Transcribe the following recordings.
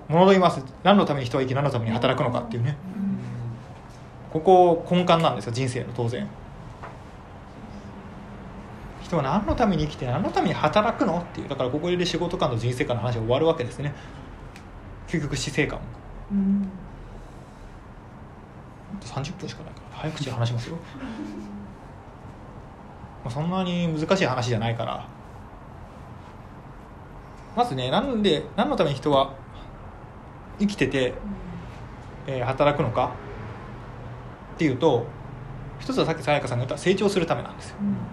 戻ります。何のために人は生き何のために働くのかっていうね、ここ根幹なんですよ、人生の。当然人は何のために生きて何のために働くのっていう、だからここで仕事観と人生観の話が終わるわけですね。究極死生観も、30分しかないから早口で話しますよそんなに難しい話じゃないから、まずね、何のために人は生きてて、働くのかっていうと、一つはさっきさやかさんが言った成長するためなんですよ、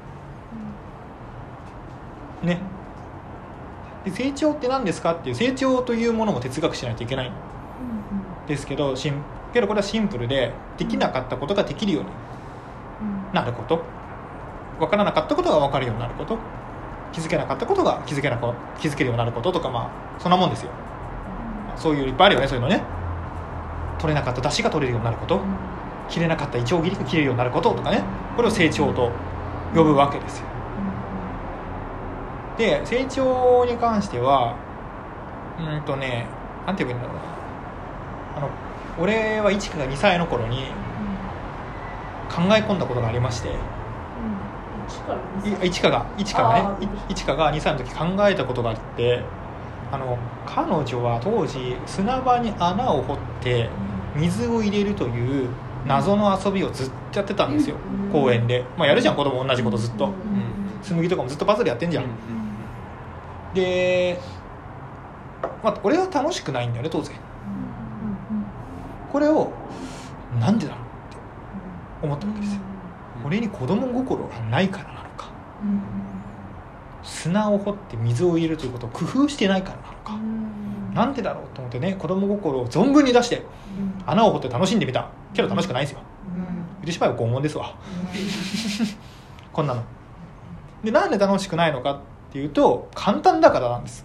ね。で成長って何ですかっていう、成長というものも哲学しないといけないんですけど、けどこれはシンプルで、できなかったことができるようになること、分からなかったことが分かるようになること、気づけなかったことが気づけるようになることとか、まあそんなもんですよ。そういういっぱいあるよね、そういうのね。取れなかった出汁が取れるようになること、切れなかったイチョウ切りが切れるようになることとかね、これを成長と呼ぶわけですよ。で成長に関してはなんて言えばいいんだろうな、俺は一華が2歳の頃に考え込んだことがありまして、一華がね、一華が2歳の時考えたことがあって、彼女は当時砂場に穴を掘って水を入れるという謎の遊びをずっとやってたんですよ、公園で。まあやるじゃん、子供同じことずっと、紬とかもずっとパズルやってんじゃん、で、まあ、俺は楽しくないんだよね当然。これをなんでだろうって思ったわけですよ。俺に子供心がないからなのか、砂を掘って水を入れるということを工夫してないからなのか、なんでだろうと思ってね、子供心を存分に出して穴を掘って楽しんでみたけど楽しくないんですよ。言ってしまえば拷問ですわこんなので。なんで楽しくないのかっていうと、簡単だからなんです、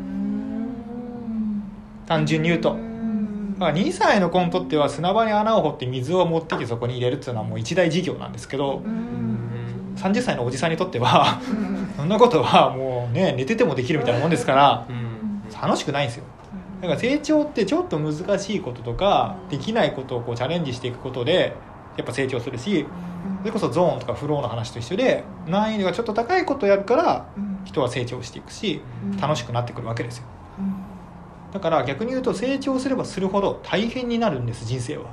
単純に言うと。だから2歳の子にとっては砂場に穴を掘って水を持ってきてそこに入れるっていうのはもう一大事業なんですけど、30歳のおじさんにとってはそんなことはもうね、寝ててもできるみたいなもんですから楽しくないんですよ。だから成長ってちょっと難しいこととかできないことをこうチャレンジしていくことでやっぱ成長するし、それこそゾーンとかフローの話と一緒で、難易度がちょっと高いことをやるから人は成長していくし楽しくなってくるわけですよ。だから逆に言うと、成長すればするほど大変になるんです、人生は。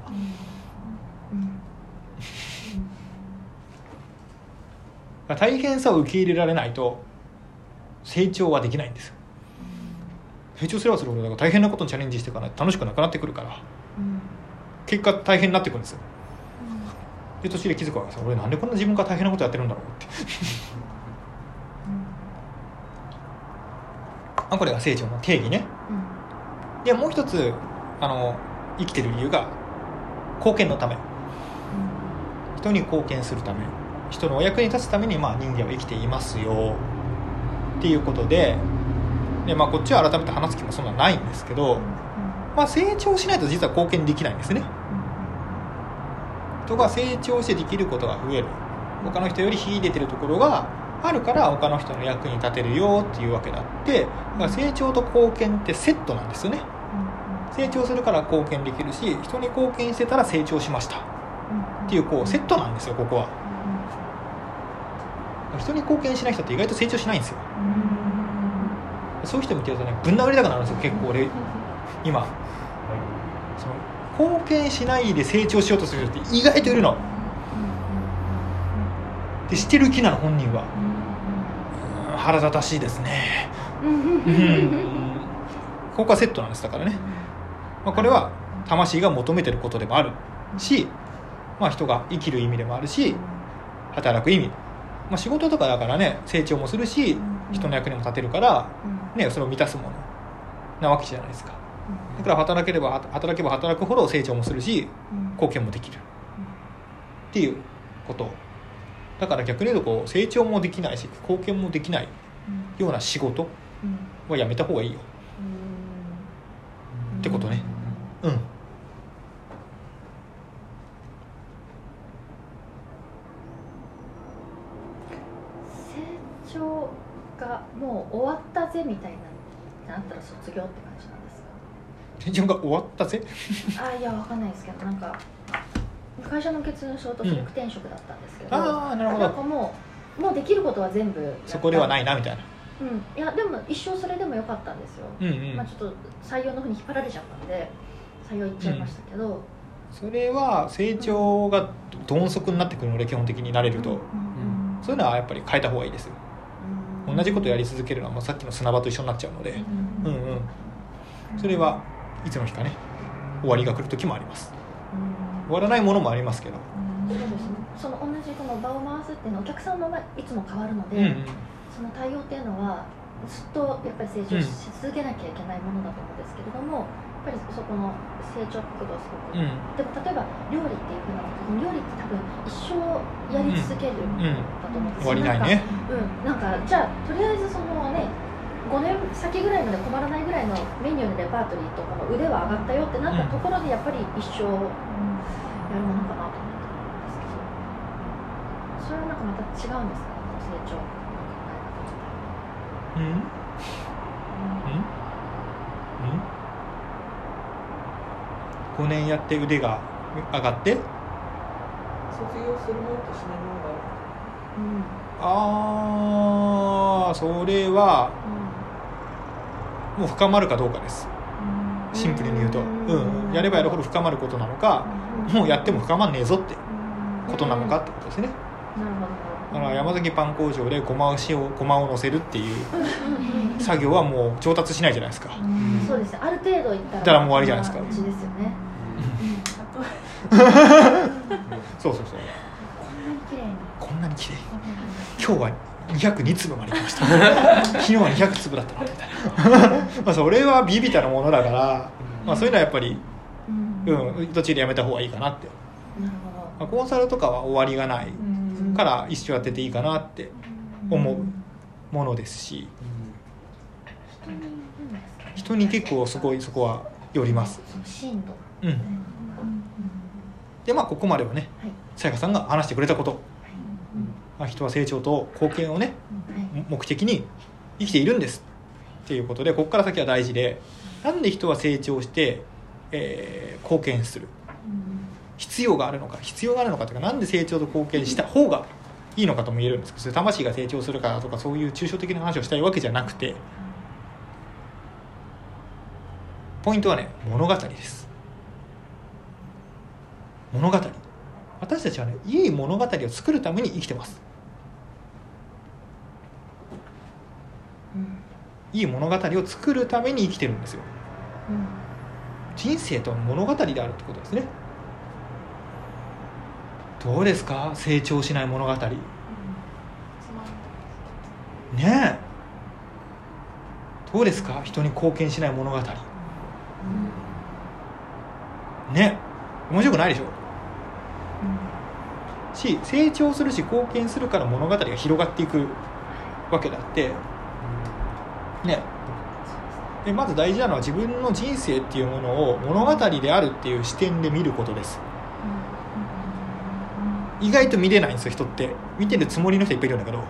大変さを受け入れられないと成長はできないんですよ。成長すればするほどだから大変なことにチャレンジしていかないと楽しくなくなってくるから、結果大変になってくるんですよ。で途中で気づくわけですよ。俺なんでこんな自分が大変なことやってるんだろうってこれが成長の定義ね。でもう一つ生きてる理由が貢献のため、人に貢献するため、人のお役に立つために人間は生きていますよっていうことで、こっちは改めて話す気もそんなないんですけど、成長しないと実は貢献できないんですね。人が成長してできることが増える、他の人より秀でてるところがあるから他の人の役に立てるよっていうわけであって、だから成長と貢献ってセットなんですよね。成長するから貢献できるし、人に貢献してたら成長しましたっていうセットなんですよ、ここは。人に貢献しない人って意外と成長しないんですよ。そういう人見てるとね、ぶん殴りたくなるんですよ、結構俺今。その貢献しないで成長しようとする人って意外といるので、してる気なの本人は。腹立たしいですね。ここはセットなんです。だからね、これは魂が求めてることでもあるし、人が生きる意味でもあるし、働く意味、仕事とかだからね、成長もするし人の役にも立てるから、それを満たすものなわけじゃないですか。だから働けば働くほど成長もするし貢献もできるっていうこと。だから逆に言うと成長もできないし貢献もできないような仕事はやめた方がいいよってことね。 成長がもう終わったぜみたいななったら卒業って感じなんですか？ 成長が終わったぜいやわかんないですけど、なんか会社の決の仕事セレク転職だったんですけど、 なるほど。 なんかもうできることは全部そこではないなみたいな。 いやでも一生それでもよかったんですよ、ちょっと採用の方に引っ張られちゃったんで採用行っちゃいましたけど、 それは成長が鈍足になってくるので基本的になれると、そういうのはやっぱり変えた方がいいですよ。同じことやり続けるのはもうさっきの砂場と一緒になっちゃうので、それはいつの日かね終わりが来る時もあります。終わらないものもありますけど、 そうですね、その同じこの場を回すっていうのはお客さんのいつも変わるので、その対応っていうのはずっとやっぱり成長し続けなきゃいけないものだと思うんですけれども、やっぱりそこの成長速度はすごく、でも例えば料理っていうふうな時に料理って多分一生やり続けるんだと思うんですよ、 終わりないね。 なんかじゃあとりあえずそのね5年先ぐらいまで困らないぐらいのメニューのレパートリーとかの腕は上がったよってなったところでやっぱり一生やるものかなと思ってたんですけど、それはなんかまた違うんですかね、成長の考え方 5年やって腕が上がって卒業するものとしないものがある、それはもう深まるかどうかです。シンプルに言うと、やればやるほど深まることなのか、もうやっても深まんねえぞってことなのかってことですね。だから山崎パン工場でごまを乗せるっていう作業はもう上達しないじゃないですか。 そうですね、ある程度いったらもう終わりじゃないですか。 うちですよね。 そうこんなに綺麗に今日は202粒まで来ました昨日は200粒だったなみたいなそれはビビたるものだから、そういうのはやっぱり、途中でやめた方がいいかなって。コンサルとかは終わりがないから一生やってていいかなって思うものですし、人に結構すごいそこはよります。 深度でここまではね、さやかさんが話してくれたこと、人は成長と貢献をね、目的に生きているんですっていうことで、ここから先は大事で、なんで人は成長して、貢献する必要があるのかというか、なんで成長と貢献した方がいいのかとも言えるんですけど、それ魂が成長するからとかそういう抽象的な話をしたいわけじゃなくて、ポイントはね、物語です。物語、私たちはね、いい物語を作るために生きてます。いい物語を作るために生きてるんですよ。人生とは物語であるってことですね。どうですか、成長しない物語。ねえ、どうですか、人に貢献しない物語。ね、面白くないでしょ。成長するし貢献するから物語が広がっていくわけだってね。でまず大事なのは自分の人生っていうものを物語であるっていう視点で見ることです。意外と見れないんですよ、人って。見てるつもりの人いっぱいいるんだけど、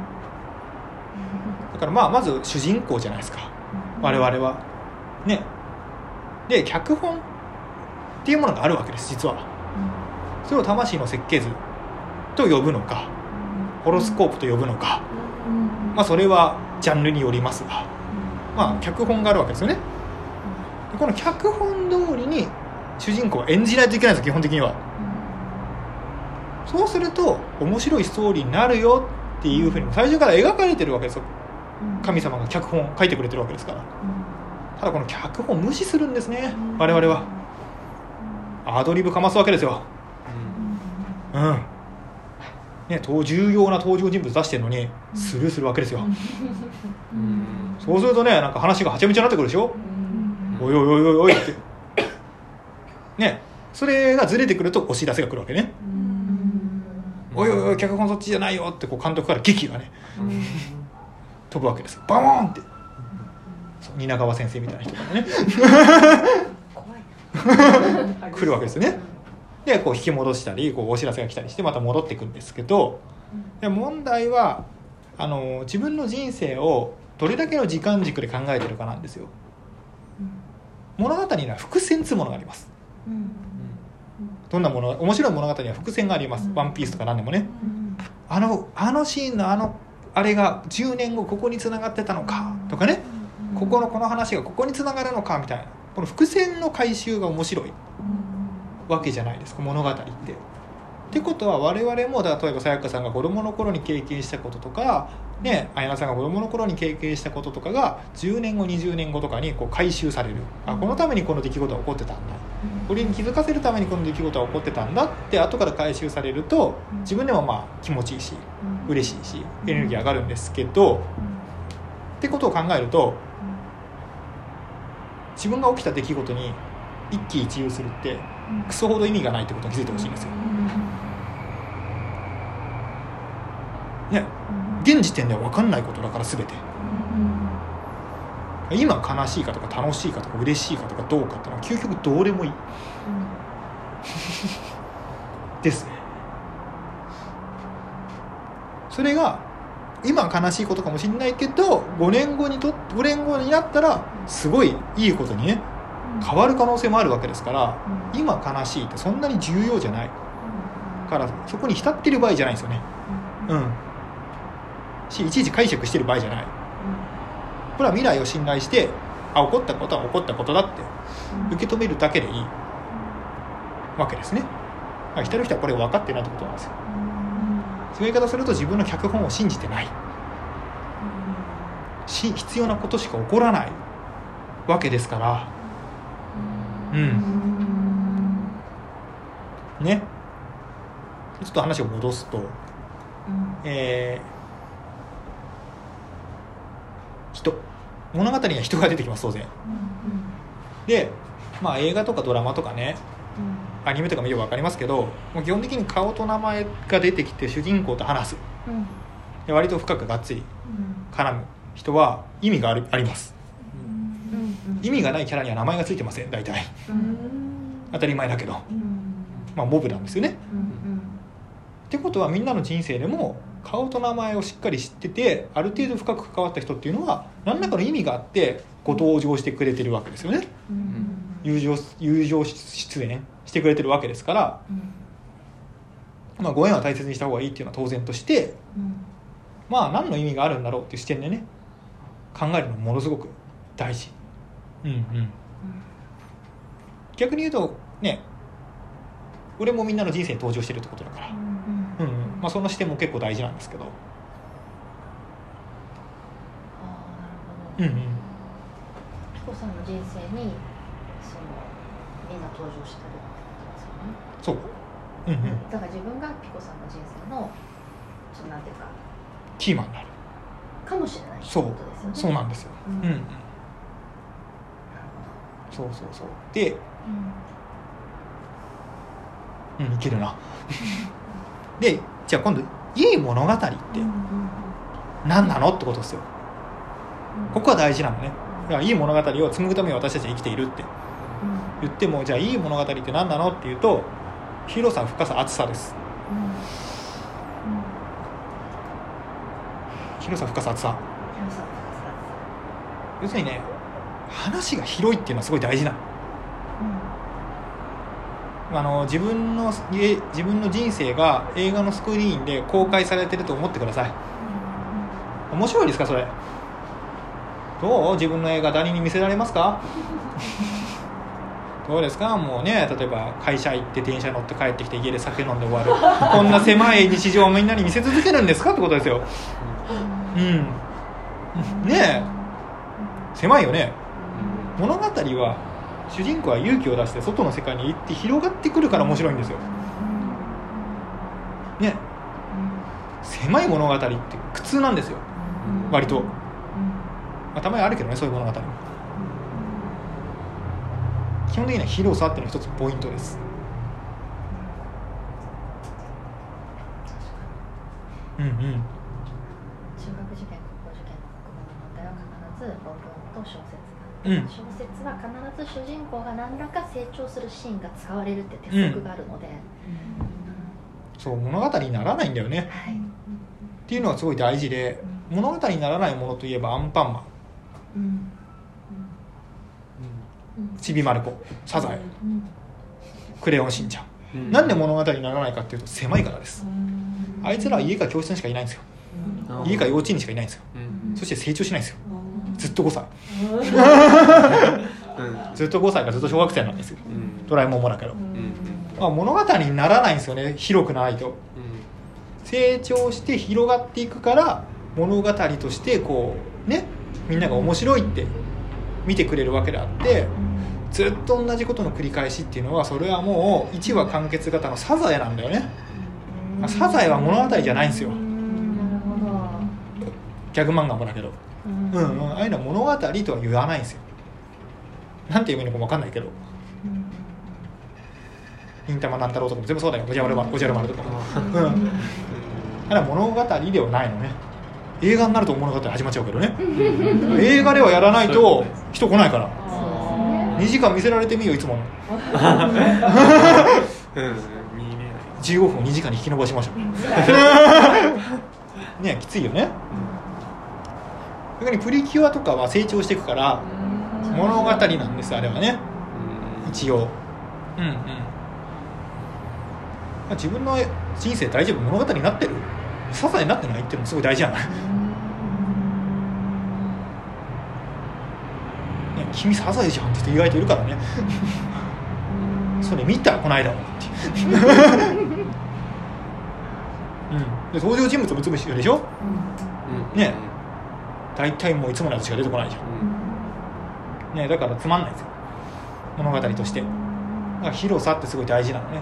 だからまず主人公じゃないですか、我々はね。で脚本っていうものがあるわけです、実は。それを魂の設計図と呼ぶのか、ホロスコープと呼ぶのか、それはジャンルによりますが、脚本があるわけですよね。でこの脚本通りに主人公は演じないといけないんです、基本的には。そうすると面白いストーリーになるよっていうふうに最初から描かれてるわけですよ。神様が脚本を書いてくれてるわけですから。ただこの脚本を無視するんですね、我々は。アドリブかますわけですよ。ね、重要な登場人物出してるのにスルーするわけですよ。そうするとね、なんか話がはちゃめちゃになってくるでしょ。おいおいおいおいおいってね、それがずれてくるとお知らせが来るわけね。おいおいおい、脚本そっちじゃないよってこう監督から劇がね飛ぶわけです。バーンって蜷川先生みたいな人がね来るわけですよね。でこう引き戻したりこうお知らせが来たりしてまた戻っていくんですけど、で問題は自分の人生をどれだけの時間軸で考えてるかなんですよ。 物語には伏線つうものがあります。どんなもの、面白い物語には伏線があります。ワンピースとか何でもね、あのシーンのあれが10年後ここに繋がってたのかとかね、この話がここに繋がるのかみたいな、この伏線の回収が面白いわけじゃないですか、物語って。ってことは我々も、例えばさやかさんが子供の頃に経験したこととかね、綾菜さんが子供の頃に経験したこととかが10年後20年後とかにこう回収される。このためにこの出来事が起こってたんだ、これに気づかせるためにこの出来事が起こってたんだって後から回収されると、自分でもまあ気持ちいいし嬉しいしエネルギー上がるんですけど、ってことを考えると、自分が起きた出来事に一喜一憂するってクソほど意味がないってことに気づいてほしいんですよ、ね、現時点では分かんないことだから全て、今悲しいかとか楽しいかとか嬉しいかとかどうかってのは究極どうでもいい、ですね。それが今悲しいことかもしれないけど5年後になったらすごいいいことにね変わる可能性もあるわけですから、今悲しいってそんなに重要じゃないからそこに浸ってる場合じゃないんですよね。いちいち解釈してる場合じゃない。これは未来を信頼して起こったことは起こったことだって受け止めるだけでいいわけですね。人の人はこれ分かってないってことなんですよ。そういう言い方すると自分の脚本を信じてないし、必要なことしか起こらないわけですからね。ちょっと話を戻すと、物語には人が出てきます当然、で、映画とかドラマとかね、アニメとか見れば分かりますけど、もう基本的に顔と名前が出てきて主人公と話す、で割と深くがっつり絡む人は意味があります、意味がないキャラには名前がついてません大体、当たり前だけど、モブなんですよね、ってことはみんなの人生でも顔と名前をしっかり知っててある程度深く関わった人っていうのは何らかの意味があってご登場してくれてるわけですよね、友情出演してくれてるわけですから、ご縁は大切にした方がいいっていうのは当然として、何の意味があるんだろうっていう視点でね考えるのものすごく大事、逆に言うとね、俺もみんなの人生に登場してるってことだから、その視点も結構大事なんですけど、 ピコさんの人生にみんな登場してるってことですよね。そう、だから自分がピコさんの人生のなんていうかキーマンになるかもしれないってことですよね。 そうなんですよ、そうで、いけるなで、じゃあ今度いい物語って何なのってことですよ。ここは大事なのね。だからいい物語を紡ぐために私たちは生きているって言っても、じゃあいい物語って何なのっていうと、広さ、深さ、厚さです。広さ、深さ、厚さ。要するにね、話が広いっていうのはすごい大事なの。自分の人生が映画のスクリーンで公開されてると思ってください。面白いですかそれ。どう？自分の映画誰に見せられますか？どうですか？もうね、例えば会社行って電車乗って帰ってきて家で酒飲んで終わるこんな狭い日常をみんなに見せ続けるんですかってことですよ。ねえ、狭いよね。物語は主人公は勇気を出して外の世界に行って広がってくるから面白いんですよね。狭い物語って苦痛なんですよ割と、たまにあるけどね、そういう物語も。基本的には広さっていうのが一つポイントです。 中学受験、高校受験の国語の問題は必ず論文と小説小説は必ず主人公が何らか成長するシーンが使われるって鉄則があるので、 そう物語にならないんだよね、っていうのがすごい大事で、物語にならないものといえばアンパンマン、 ちびまる子、サザエ、クレヨンしんちゃん、なんで物語にならないかっていうと狭いからです。あいつらは家か教室にしかいないんですよ。家か幼稚園にしかいないんですよ。そして成長しないんですよ。ずっと5歳ずっと5歳からずっと小学生なんですよ。ドラえもんもだけど、まあ、物語にならないんですよね、広くないと。成長して広がっていくから物語としてこうね、みんなが面白いって見てくれるわけであって、ずっと同じことの繰り返しっていうのは、それはもう1話完結型のサザエなんだよね。サザエは物語じゃないんですよ。ギャグ漫画もだけど、ああいうのは物語とは言わないんですよ。なんて読めるのか分かんないけど、忍たま乱太郎とかも全部そうだよ。おじゃる丸とかも、あれは物語ではないのね。映画になると物語始まっちゃうけどね映画ではやらないと人来ないから。2時間見せられてみよ、いつもの15分を2時間に引き延ばしましょうね、きついよね。逆にプリキュアとかは成長していくから物語なんです、あれはね、一応。自分の人生大丈夫、物語になってる、サザエになってないっていうのもすごい大事じゃない君サザエじゃんって人意外といるからねそれ見たこの間もってで登場人物もつぶしてるでしょ、ね、大体もういつものやつしか出てこないじゃん、ね、だからつまんないですよ、物語として。だから広さってすごい大事なのね。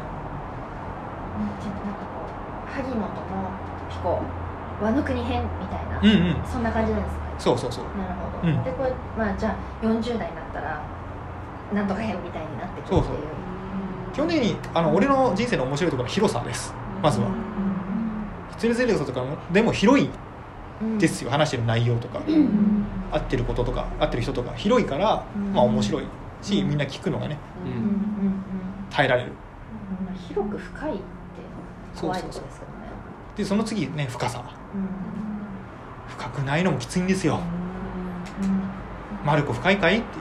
萩本のピコワノ国編みたいな、そんな感じなんですか。 そうなるほど、 でこれ、まあ、じゃあ40代になったらなんとか編みたいになってくるっていう。 基本的に俺の人生の面白いところは広さです。まずはつれづれさとかでも広いですよ、話してる内容とか、合ってることとか合ってる人とか広いから、まあ面白いし、みんな聞くのがね、耐えられる。 広く深いって怖いことですけどね。 でその次ね、深さ、深くないのもきついんですよ。マルコ深いかいって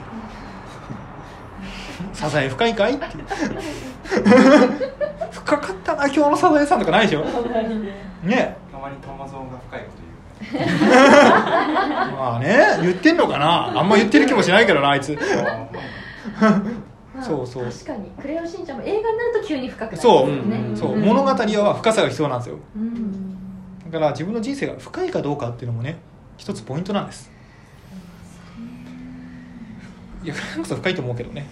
サザエ深いかいって深かったな今日のサザエさんとかないでしょね。 たまに玉ゾーンが深いこと言うまあね、言ってんのかな、あんま言ってる気もしないけどなあいつそう確かにクレヨンしんちゃんも映画になると急に深くなるんですよね。 そう、物語は深さが必要なんですよ、だから自分の人生が深いかどうかっていうのもね、一つポイントなんです。いや、こそ深いと思うけどね、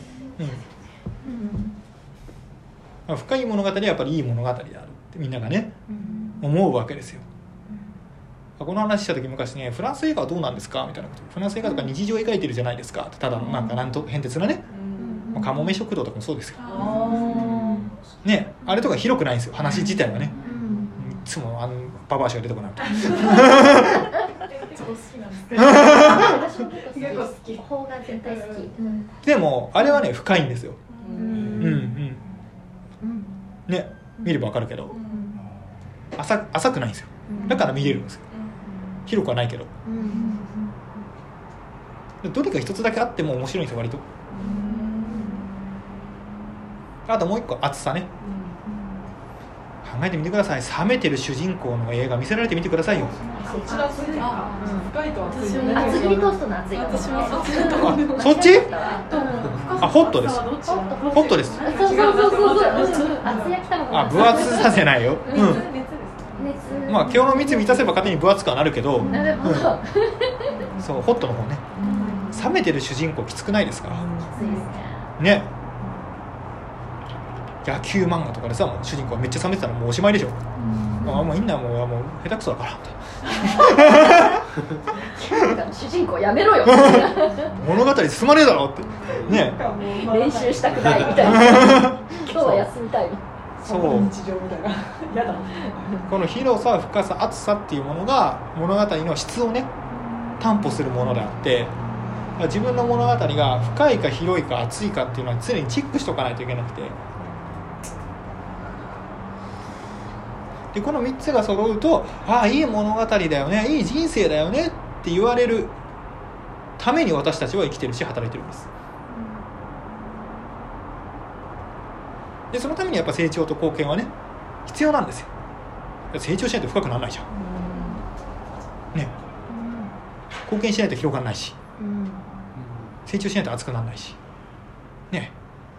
深い物語はやっぱりいい物語であるってみんながね、思うわけですよ。この話した時昔ね、フランス映画はどうなんですかみたいなこと、フランス映画とか日常を描いてるじゃないですかって、ただのなんかなんと変哲なね、カモメ食堂とかもそうですよね。あれとか広くないんですよ、話自体はね。いつもババアしか出てこないみたいな好きなんです私も結構好き、邦画全体好き、 でもあれはね深いんですよ。ね、見れば分かるけど、浅くないんですよ。だから見れるんですよ。広くはないけど、どれか一つだけあっても面白いんですよ割と。あともう一個、厚さね。考えてみてください。冷めてる主人公の映画見せられてみてくださいよ。 そっちだ、それか。深いと熱いよね。 厚切りトーストの熱い。 私もそっちだと思う。 そっち？ホットです。ホットです。 そう厚焼き卵。 分厚さじゃないよ。 熱。 まあ今日の蜜満たせば勝手に分厚くはなるけど。 なるほど。 そう、ホットの方ね。冷めてる主人公きつくないですか？ きついですね。ね。野球漫画とかでさ、主人公がめっちゃ冷めてたらもうおしまいでしょ。もういいんだ、もう下手くそだから主人公やめろよ物語進まねえだろってね。 練習したくないみたいな今日は休みたい。 そう日常みたいなやだ。 この広さ、深さ、厚さっていうものが物語の質をね担保するものであって、自分の物語が深いか広いか厚いかっていうのは常にチェックしとかないといけなくて、でこの3つが揃うと、ああいい物語だよね、いい人生だよねって言われるために私たちは生きてるし働いてるんです。 でそのためにやっぱ成長と貢献はね必要なんですよ。成長しないと深くならないじゃん、ね、貢献しないと広がらないし、成長しないと熱くならないしね、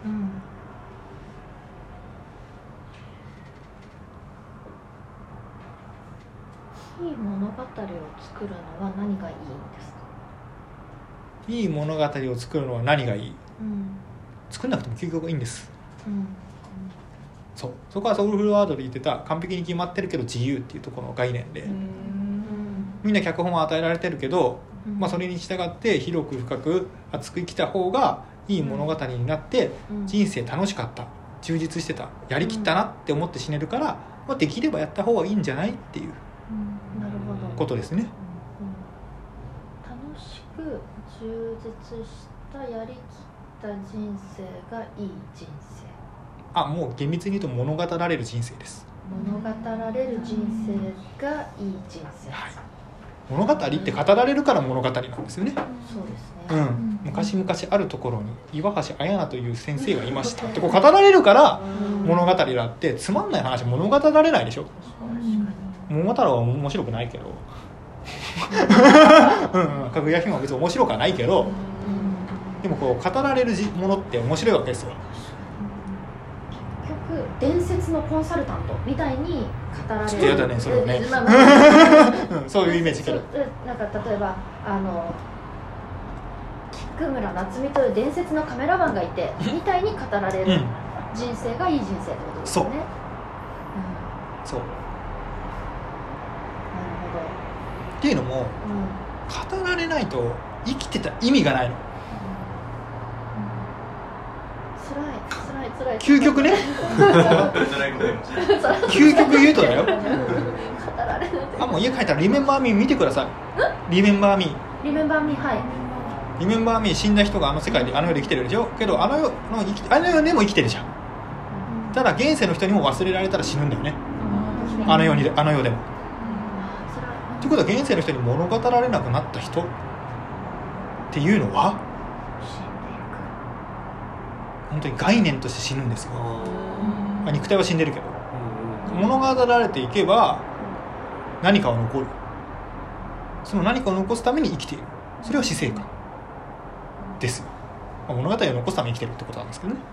いい物語を作るのは何がいいんですか？ いい物語を作るのは何がいい、作んなくても究極いいんです、そこはソウルフルワードで言ってた完璧に決まってるけど自由っていうところの概念で、みんな脚本を与えられてるけど、それに従って広く深く熱く生きた方がいい物語になって、人生楽しかった、充実してた、やりきったなって思って死ねるから、できればやった方がいいんじゃないっていうことですね。 楽しく充実したやりきった人生がいい人生。 もう厳密に言うと物語られる人生です。 物語られる人生がいい人生、 物語って語られるから物語なんですよね。 そうですね、 昔々あるところに岩橋綾菜という先生がいましたってこう語られるから物語だって、つまんない話物語られないでしょ。物語は面白くないけどかぐや姫は別に面白くはないけど、でもこう語られるものって面白いわけですよ。 結局伝説のコンサルタントみたいに語られる。 ちょっとやだねそれはねそういうイメージけど、 なんか例えば菊村夏美という伝説のカメラマンがいてみたいに語られる人生がいい人生ってことですよね。 そう、 なるほど。 っていうのも、語られないと生きてた意味がないの。辛い究極ね究極言うとだよもう家帰ったらリメンバーミー見てください。リメンバーミー、 はい。 リメンバーミー、死んだ人が世界で世で生きてるでしょ。けどあの世でも生きてるじゃん。ただ現世の人にも忘れられたら死ぬんだよね、あの世でも。ということは現世の人に物語られなくなった人っていうのは本当に概念として死ぬんですよ。肉体は死んでるけど、物語られていけば何かは残る。その何かを残すために生きている、それは死生観ですよ。物語を残すために生きてるってことなんですけどね。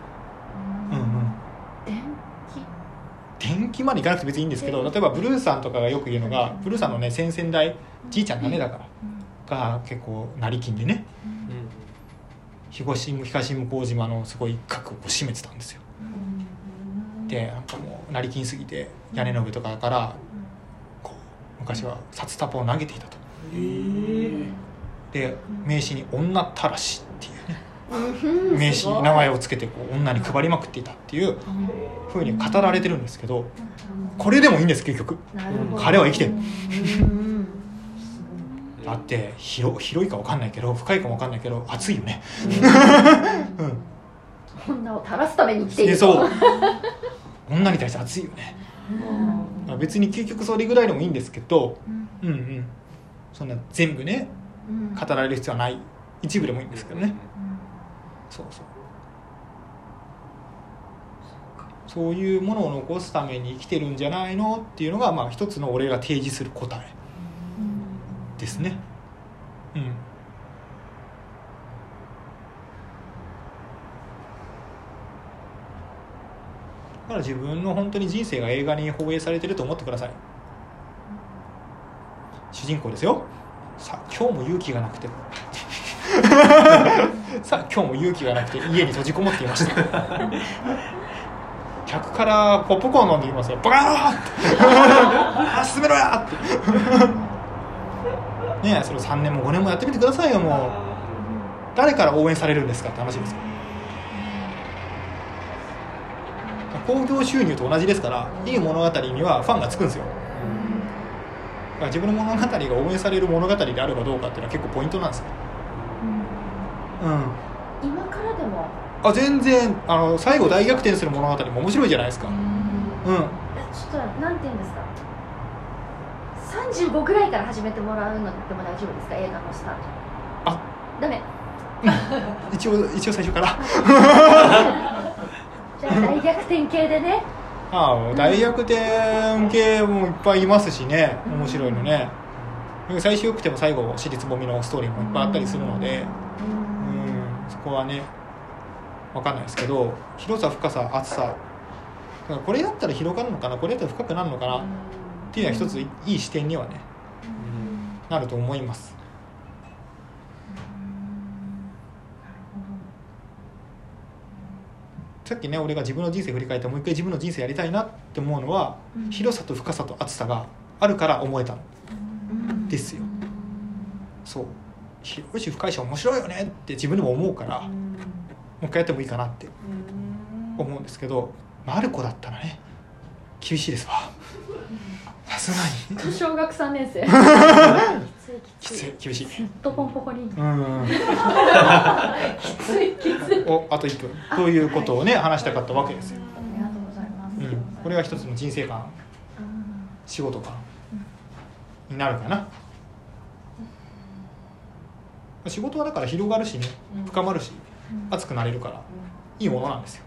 電気までいかなくて別にいいんですけど、例えばブルーさんとかがよく言うのが、ブルーさんのね先々代じいちゃんだねだからが結構成金でね、東向島のすごい一角を占めてたんですよ。でなんかもう成金すぎて屋根の上とかからこう昔は札束を投げていたと。で名刺に女たらしっていうね名刺名前をつけてこう女に配りまくっていたっていう風に語られてるんですけど、これでもいいんです結局。彼は生きてる。だって広いか分かんないけど深いかも分かんないけど熱いよね。 女を垂らすために生きている。 そう女に対して熱いよね。別に究極それぐらいでもいいんですけど、そんな全部ね語られる必要はない、一部でもいいんですけどね。そういうものを残すために生きてるんじゃないのっていうのが一つの俺が提示する答えですね。だから自分の本当に人生が映画に放映されてると思ってください。主人公ですよ。さあ今日も勇気がなくて家に閉じこもっていました客からポップコーン飲んできますよ。バカーって進めろやってねえ、それ3年も5年もやってみてくださいよ。もう誰から応援されるんですかって話ですよ。興行収入と同じですから、いい物語にはファンがつくんですよ。だから自分の物語が応援される物語であるかどうかっていうのは結構ポイントなんですよ。 今からでも全然最後大逆転する物語も面白いじゃないですか。ちょっとなんていうんですか、35ぐらいから始めてもらうのでも大丈夫ですか、映画のスタート。ダメ。 一応最初からじゃあ大逆逆転系でね。 大逆転系もいっぱいいますしね、面白いのね。最終よくても最後私立ぼみのストーリーもいっぱいあったりするので、そこはね分かんないですけど、広さ深さ厚さ、だからこれだったら広がるのかな、これだったら深くなるのかなっていうのは一ついい視点にはね、なると思います。さっきね俺が自分の人生振り返ってもう一回自分の人生やりたいなって思うのは、広さと深さと厚さがあるから思えたのですよ。そう、広いし深いし面白いよねって自分でも思うから、もう一回やってもいいかなって思うんですけど、マルコだったらね厳しいですわ、さすがに。 小学3年生きつい、厳しい。 ずっとポンポコリン。 きついお、あと1分ということをね、話したかったわけですよ。 ありがとうございます。 これが一つの人生観、仕事観になるかな。仕事はだから広がるしね、深まるし、熱くなれるからいいものなんですよ。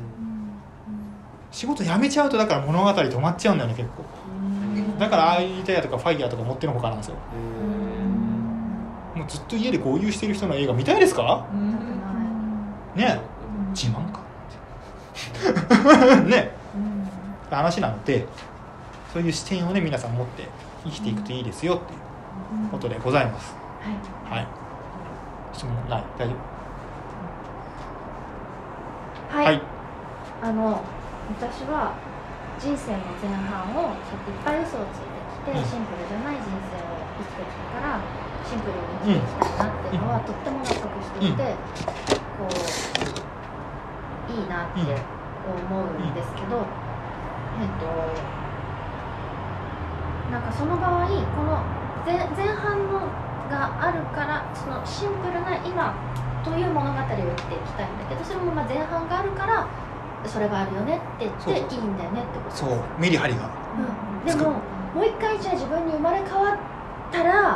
仕事辞めちゃうとだから物語止まっちゃうんだよね、結構。だからアイデアとかファイヤーとか持ってのほかなんですよ。もうずっと家で豪遊してる人の映画見たいですか？ね、自慢かね、話なので、そういう視点をね皆さん持って生きていくといいですよっていうことでございます。はい。質問ない？大丈夫？ はい。私は人生の前半をそうやっていっぱい嘘をついてきて、シンプルじゃない人生を生きてきたからシンプルに生きていきたいなっていうのはとっても納得していて、こういいなって思うんですけど、なんかその場合この前半のがあるからそのシンプルな今という物語を生きていきたいんだけど、それもまあ前半があるからそれがあるよねって言っていいんだよねってことです。 そう、メリハリが、 でももう一回じゃあ自分に生まれ変わったら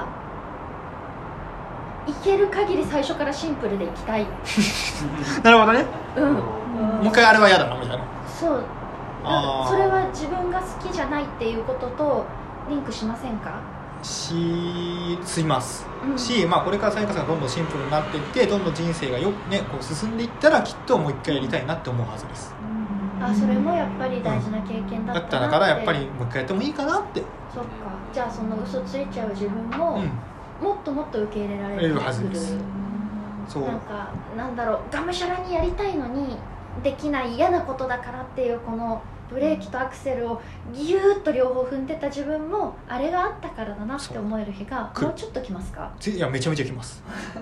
いける限り最初からシンプルでいきたいなるほどね、もう一回あれは嫌だなみたいな。 そう、それは自分が好きじゃないっていうこととリンクしませんか？ します、まあこれからサイカさんがどんどんシンプルになっていってどんどん人生がこう進んでいったらきっともう一回やりたいなって思うはずです。 それもやっぱり大事な経験だったなって、 だからやっぱりもう一回やってもいいかなって。 そっか、じゃあその嘘ついちゃう自分も、もっともっと受け入れられるはずです。そう、 なんかなんだろう、がむしゃらにやりたいのにできない嫌なことだからっていうこのブレーキとアクセルをギューッと両方踏んでた自分もあれがあったからだなって思える日がもうちょっと来ますか？ いやめちゃめちゃ来ます。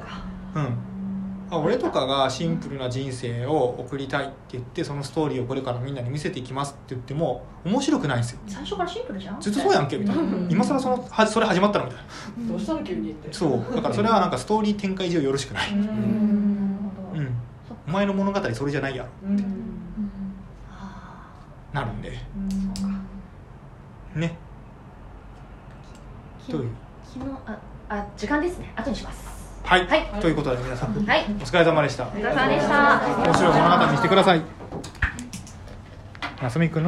俺とかがシンプルな人生を送りたいって言ってそのストーリーをこれからみんなに見せていきますって言っても面白くないんですよ。 最初からシンプルじゃん、 ずっとそうやんけみたいな、今更それ始まったのみたいな、 どうしたの急にって。 そうだからそれはなんかストーリー展開上よろしくない。お前の物語それじゃないやろってなるんでね。 昨日時間ですね、後にします。 はい、ということで皆さん、お疲れ様でした。 お疲れ様でした。 面白い物語にしてください。なすみくんの